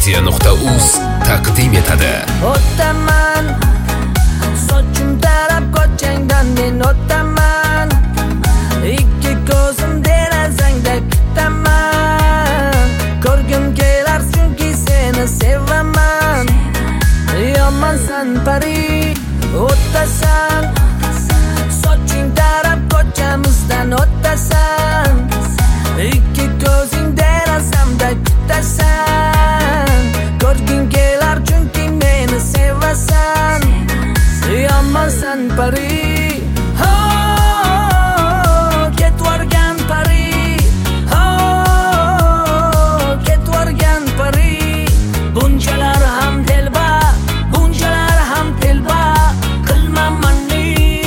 bestmedia.uz taqdim etadi. O'taman sochim tarab ko'changdan men o'taman, ikki ko'zim derazangda kutaman, ko'rgim kelar chunki seni sevaman. Yomonsan pari o'tasan, soching tarab ko'chamizdan o'tasan, ikki ko'zing derazamda kutasan, ko'rging kelar chunki meni sevasan. Yomonsan pari, ketvorgan pari, ketvorgan pari. Bunchalar ham telba, bunchalar ham telba, qilma manni.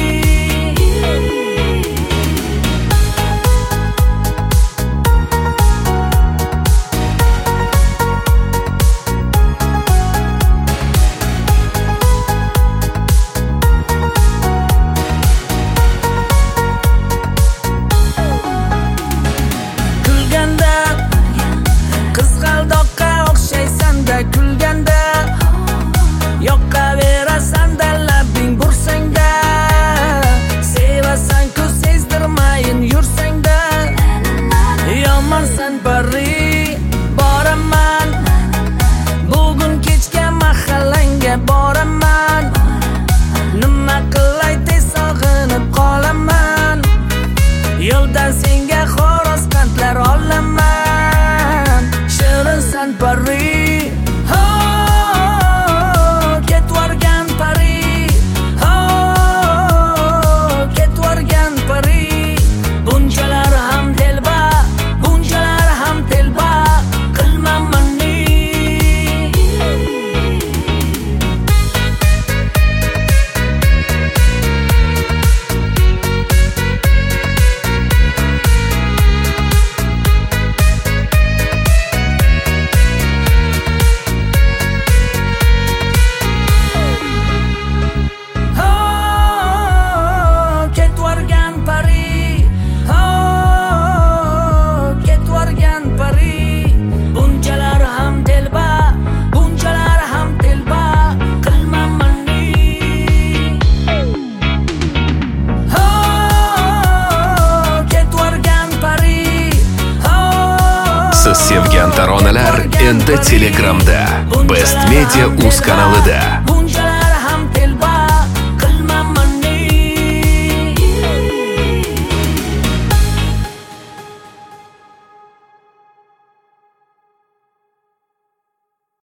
Kulganda qizg'aldoqqa o'xshaysan-da, kulganda yoqaverasan-da, labing bursang-da, sevasan-ku sezdirmayin yursang-da. Yomonsan pari, boraman bugun kechga mahallangga boraman, nima qilay tez sog'inib qolaman, yo'ldan senga xo'roz qandlar olaman. Shirinsan pari, ketvorgan pari, ketvorgan pari. Bunchalar ham telba, bunchalar ham telba, qilma manni. Ketvorgan pari, ketvorgan pari. Bunchalar ham telba, bunchalar ham telba, qilma manni. Ketvorgan pari, Siz sevgan taronalar endi Telegramda, Best Media.uz kanalida.